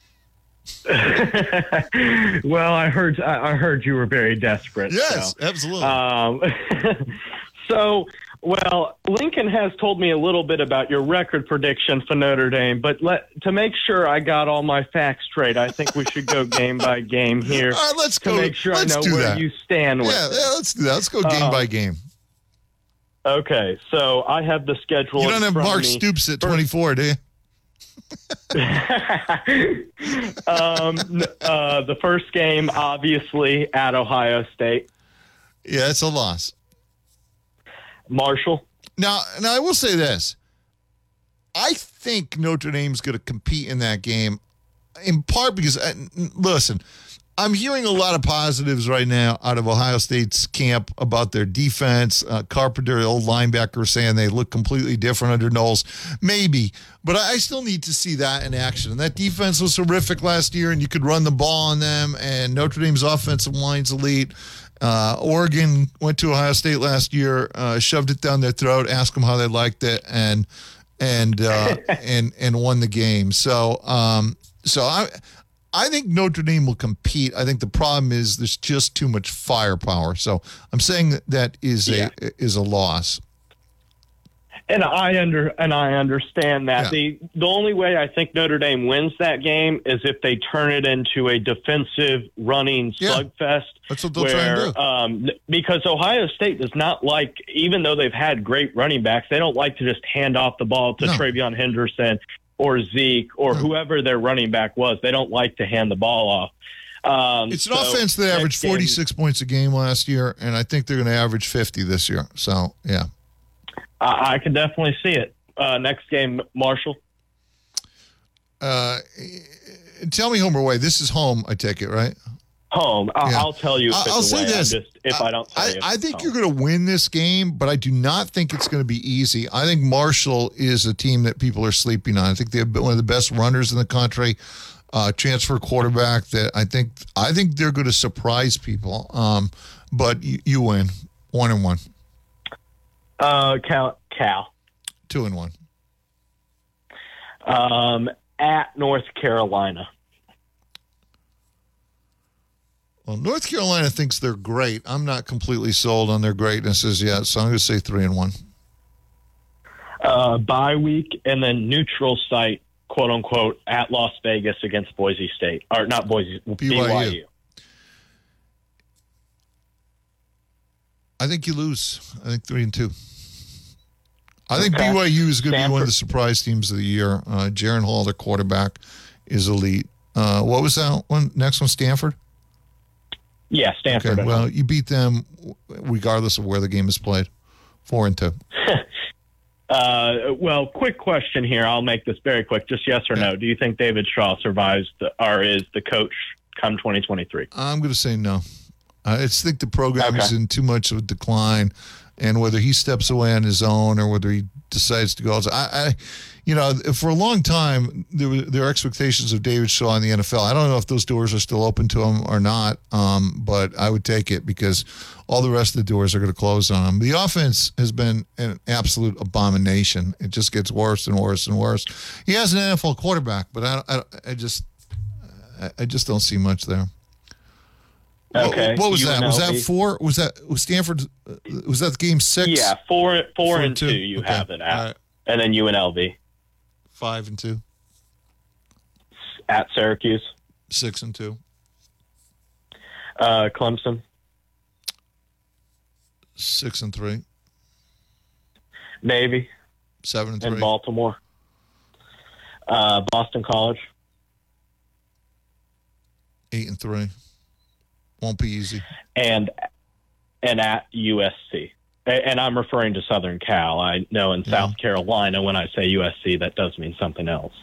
Well, I heard you were very desperate. Yes, so. Absolutely. So, Lincoln has told me a little bit about your record prediction for Notre Dame, but to make sure I got all my facts straight, I think we should go game by game here. All right, let's go. Make sure I know where you stand with it. Yeah, let's do that. Let's go game by game. Okay, so I have the schedule. You don't have Mark Stoops at 24, do you? The first game, obviously, at Ohio State. Yeah, it's a loss. Marshall. Now, I will say this. I think Notre Dame's going to compete in that game, in part because, listen, I'm hearing a lot of positives right now out of Ohio State's camp about their defense. Carpenter, the old linebacker, saying they look completely different under Knowles. Maybe, but I still need to see that in action. And that defense was horrific last year, and you could run the ball on them, and Notre Dame's offensive line's elite. Oregon went to Ohio State last year, shoved it down their throat, asked them how they liked it, and won the game. So I think Notre Dame will compete. I think the problem is there's just too much firepower. So I'm saying that is a loss. And I understand that. Yeah. The only way I think Notre Dame wins that game is if they turn it into a defensive running slugfest. That's what they'll try and do. Because Ohio State does not like, even though they've had great running backs, they don't like to just hand off the ball to Travion Henderson or Zeke or whoever their running back was. They don't like to hand the ball off. It's an offense that averaged 46 points a game last year, and I think they're going to average 50 this year. So, yeah. I can definitely see it. Next game, Marshall. Tell me home or away. This is home, I take it, right? Home. I'll tell you if I'll it's say away. this. If I don't tell you. I think you're going to win this game, but I do not think it's going to be easy. I think Marshall is a team that people are sleeping on. I think they have one of the best runners in the country, transfer quarterback that I think they're going to surprise people. But you win 1-1. Cal. 2-1. At North Carolina. Well, North Carolina thinks they're great. I'm not completely sold on their greatness as yet, so I'm going to say 3-1. Bye week and then neutral site, quote unquote, at Las Vegas against Boise State, or not Boise, BYU. I think you lose. I think 3-2. I think BYU is going to be one of the surprise teams of the year. Jaron Hall, their quarterback, is elite. What was that one? Next one, Stanford? Yeah, Stanford. Okay, well, you beat them regardless of where the game is played. 4-2. Well, quick question here. I'll make this very quick. Just yes or no. Do you think David Shaw survives or is the coach come 2023? I'm going to say no. I just think the program is in too much of a decline, and whether he steps away on his own or whether he decides to go, for a long time there were expectations of David Shaw in the NFL. I don't know if those doors are still open to him or not, but I would take it because all the rest of the doors are going to close on him. The offense has been an absolute abomination. It just gets worse and worse and worse. He has an NFL quarterback, but I just don't see much there. Okay. What was UNLV. That? Was that 4? Was Stanford? Was that game 6? Yeah, 4-2. You have it at, right. And then UNLV 5-2 at Syracuse 6-2. Clemson 6-3. Navy 7-3. And Baltimore Boston College. 8-3. Won't be easy. And at USC. And I'm referring to Southern Cal. I know in South Carolina, when I say USC, that does mean something else.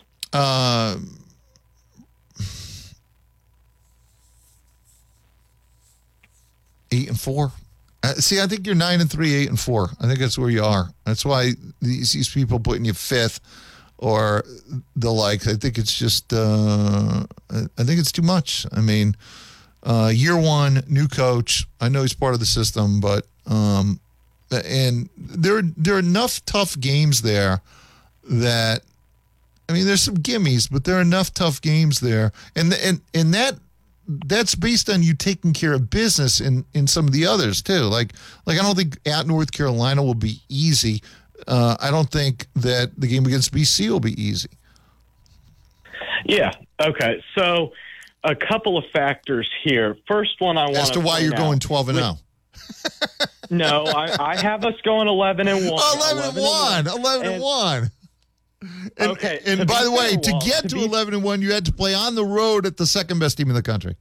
8-4. See, I think you're 9-3, 8-4. I think that's where you are. That's why these people putting you fifth or the like. I think it's just. I think it's too much. I mean, year one, new coach. I know he's part of the system, but and there are enough tough games there that. I mean, there's some gimmies, but there are enough tough games there, and that's based on you taking care of business in some of the others too. Like I don't think at North Carolina will be easy. I don't think that the game against BC will be easy. Yeah. Okay. So a couple of factors here. First one I want to as to why you're going 12-0. No, I have us going 11-1. 11-1. 11-1. Okay. And by the way, to get to 11-1, you had to play on the road at the second best team in the country.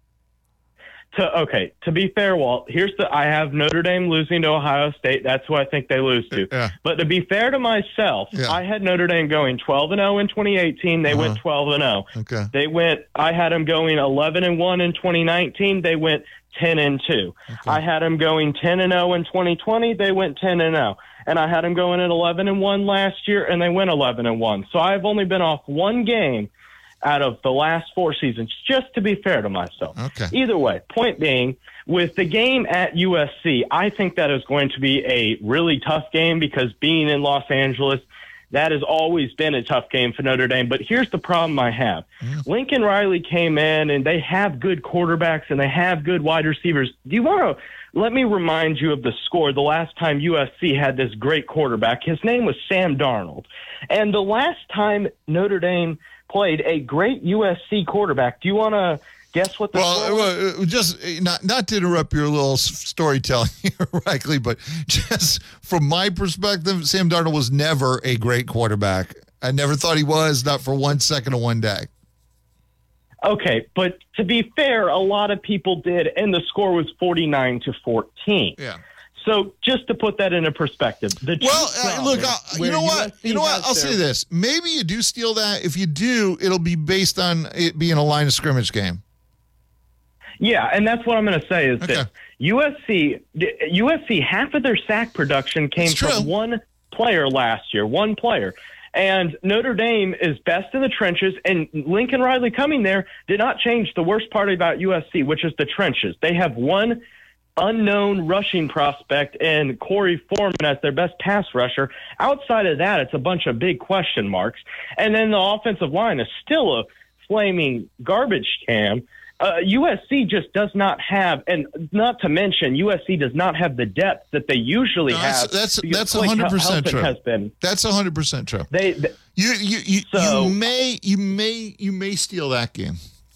To be fair, Walt, I have Notre Dame losing to Ohio State. That's who I think they lose to. Yeah. But to be fair to myself, I had Notre Dame going 12-0 in 2018. They went 12-0. Okay. I had them going 11-1 in 2019. They went 10-2. Okay. I had them going 10-0 in 2020. They went 10-0. And I had them going at 11-1 last year, and they went 11-1. So I've only been off one game out of the last 4 seasons, just to be fair to myself. Okay. Either way, point being, with the game at USC, I think that is going to be a really tough game because being in Los Angeles, that has always been a tough game for Notre Dame. But here's the problem I have. Lincoln Riley came in, and they have good quarterbacks, and they have good wide receivers. Do you want to... Let me remind you of the score the last time USC had this great quarterback. His name was Sam Darnold. And the last time Notre Dame played a great USC quarterback, do you want to guess what the score was? Well, just not to interrupt your little storytelling here, Reichley, but just from my perspective, Sam Darnold was never a great quarterback. I never thought he was, not for 1 second of one day. Okay, but to be fair, a lot of people did, and the score was 49-14. Yeah. So just to put that into perspective, you know what? I'll say this: maybe you do steal that. If you do, it'll be based on it being a line of scrimmage game. Yeah, and that's what I'm going to say is that USC, half of their sack production came from one player last year. One player. And Notre Dame is best in the trenches, and Lincoln Riley coming there did not change the worst part about USC, which is the trenches. They have one unknown rushing prospect in Corey Foreman as their best pass rusher. Outside of that, it's a bunch of big question marks. And then the offensive line is still a flaming garbage can. USC just does not have, and not to mention, USC does not have the depth that they usually have. That's 100% true. That's 100% true. You may steal that game.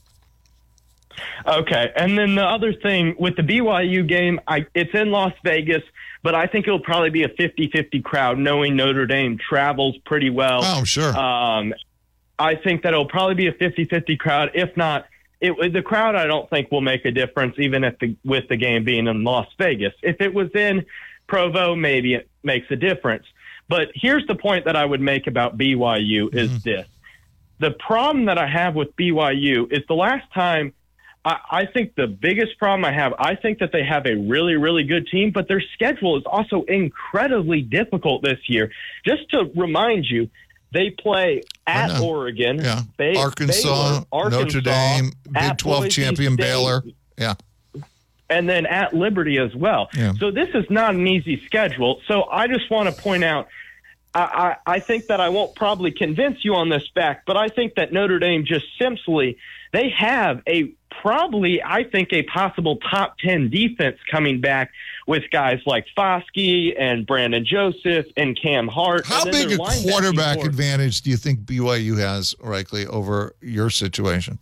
Okay, and then the other thing with the BYU game, it's in Las Vegas, but I think it'll probably be a 50-50 crowd, knowing Notre Dame travels pretty well. Oh, sure. I think that it'll probably be a 50-50 crowd. If not, the crowd, I don't think will make a difference, even with the game being in Las Vegas. If it was in Provo, maybe it makes a difference. But here's the point that I would make about BYU is this. The problem that I have with BYU is the last time, I think the biggest problem I have, I think that they have a really, really good team, but their schedule is also incredibly difficult this year. Just to remind you, they play at Oregon, Arkansas, Notre Dame, Big 12 champion Baylor. Yeah. And then at Liberty as well. Yeah. So this is not an easy schedule. So I just want to point out, I think that I won't probably convince you on this fact, but I think that Notre Dame just simply, they have a possible top 10 defense coming back with guys like Foskey and Brandon Joseph and Cam Hart. How big a quarterback advantage do you think BYU has, Reichley, over your situation?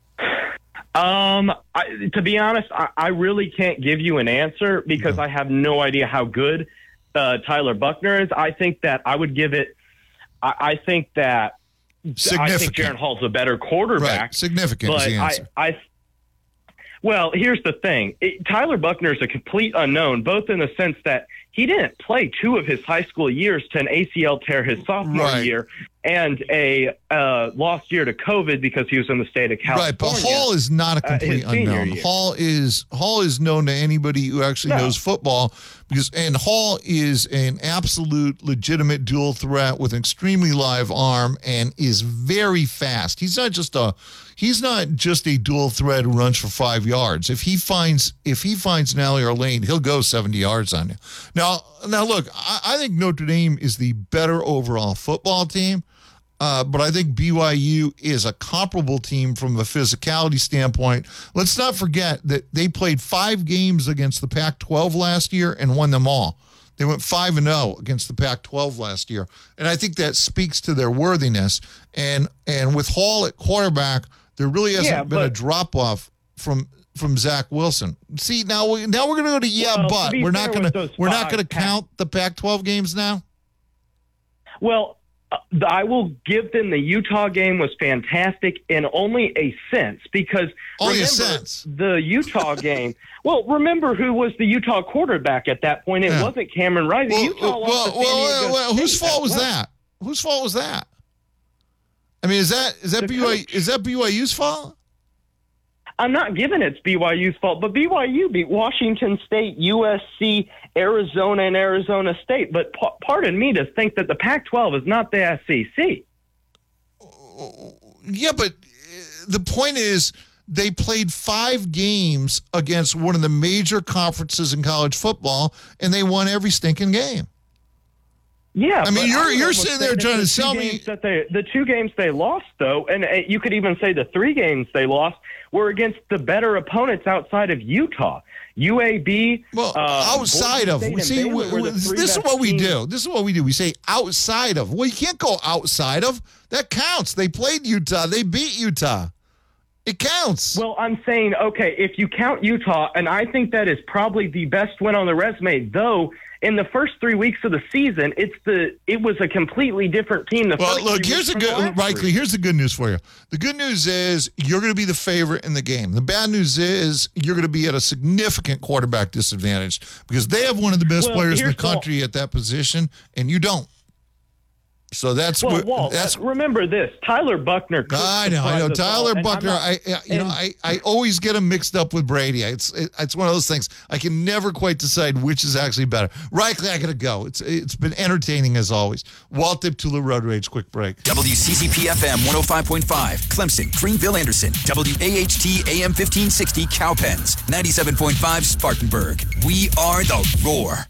To be honest, I really can't give you an answer because I have no idea how good Tyler Buchner is. I think that I would give it – I think that Significant. I think Jaren Hall's a better quarterback. Right. Significant but is the answer. Well, here's the thing. Tyler Buchner is a complete unknown, both in the sense that he didn't play 2 of his high school years to an ACL tear his sophomore year and a lost year to COVID because he was in the state of California. Right, but Hall is not a complete unknown. Hall is known to anybody who actually knows football and Hall is an absolute legitimate dual threat with an extremely live arm and is very fast. He's not just a dual threat who runs for 5 yards. If he finds an alley or lane, he'll go 70 yards on you. Now look, I think Notre Dame is the better overall football team, but I think BYU is a comparable team from a physicality standpoint. Let's not forget that they played 5 games against the Pac-12 last year and won them all. They went 5-0 against the Pac-12 last year, and I think that speaks to their worthiness. And with Hall at quarterback, there really hasn't been a drop-off from Zach Wilson. See, now we're going to go to but we're not going to count the Pac-12 games now. Well, I will give them the Utah game was fantastic in only a sense because the Utah game. Well, remember who was the Utah quarterback at that point? It wasn't Cameron Rising. Whose fault was that? Whose fault was that? I mean, is that BYU's fault? I'm not giving it's BYU's fault, but BYU beat Washington State, USC, Arizona, and Arizona State. But pardon me to think that the Pac-12 is not the SEC. Yeah, but the point is they played 5 games against one of the major conferences in college football, and they won every stinking game. Yeah, I mean, you're sitting there trying to sell me the 2 games they lost, though, and you could even say the 3 games they lost were against the better opponents outside of Utah. UAB. Well, outside of. See, this is what we do. This is what we do. We say outside of. Well, you can't go outside of. That counts. They played Utah. They beat Utah. It counts. Well, I'm saying, okay, if you count Utah, and I think that is probably the best win on the resume, though. In the first 3 weeks of the season, it was a completely different team. Here's the good news for you. The good news is you're going to be the favorite in the game. The bad news is you're going to be at a significant quarterback disadvantage because they have one of the best players in the country at that position, and you don't. So remember this: Tyler Buchner. I know. Tyler Buchner. I always get him mixed up with Brady. It's one of those things. I can never quite decide which is actually better. Reichley, I gotta go. It's been entertaining as always. Walt Dip-Tula Road Rage. Quick break. WCCP FM 105.5 Clemson, Greenville, Anderson. WAHT AM 1560 Cowpens. 97.5 Spartanburg. We are the Roar.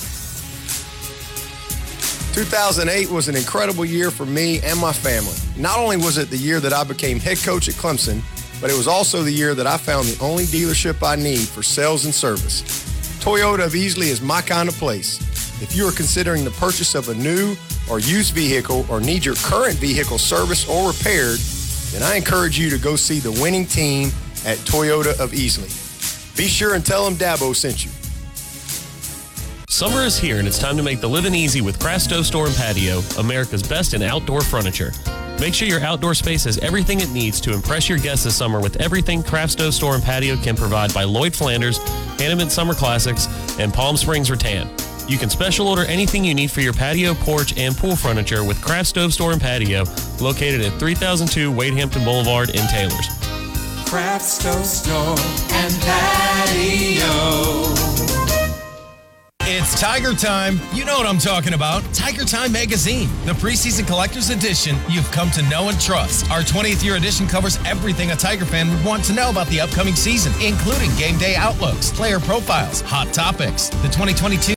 2008 was an incredible year for me and my family. Not only was it the year that I became head coach at Clemson, but it was also the year that I found the only dealership I need for sales and service. Toyota of Easley is my kind of place. If you are considering the purchase of a new or used vehicle or need your current vehicle serviced or repaired, then I encourage you to go see the winning team at Toyota of Easley. Be sure and tell them Dabo sent you. Summer is here, and it's time to make the living easy with Craft Stove Store and Patio, America's best in outdoor furniture. Make sure your outdoor space has everything it needs to impress your guests this summer with everything Craft Stove Store and Patio can provide by Lloyd Flanders, Hanneman Summer Classics, and Palm Springs Rattan. You can special order anything you need for your patio, porch, and pool furniture with Craft Stove Store and Patio, located at 3002 Wade Hampton Boulevard in Taylors. Craft Stove Store and Patio. It's Tiger Time. You know what I'm talking about. Tiger Time Magazine, the preseason collector's edition you've come to know and trust. Our 20th year edition covers everything a Tiger fan would want to know about the upcoming season, including game day outlooks, player profiles, hot topics, the 2022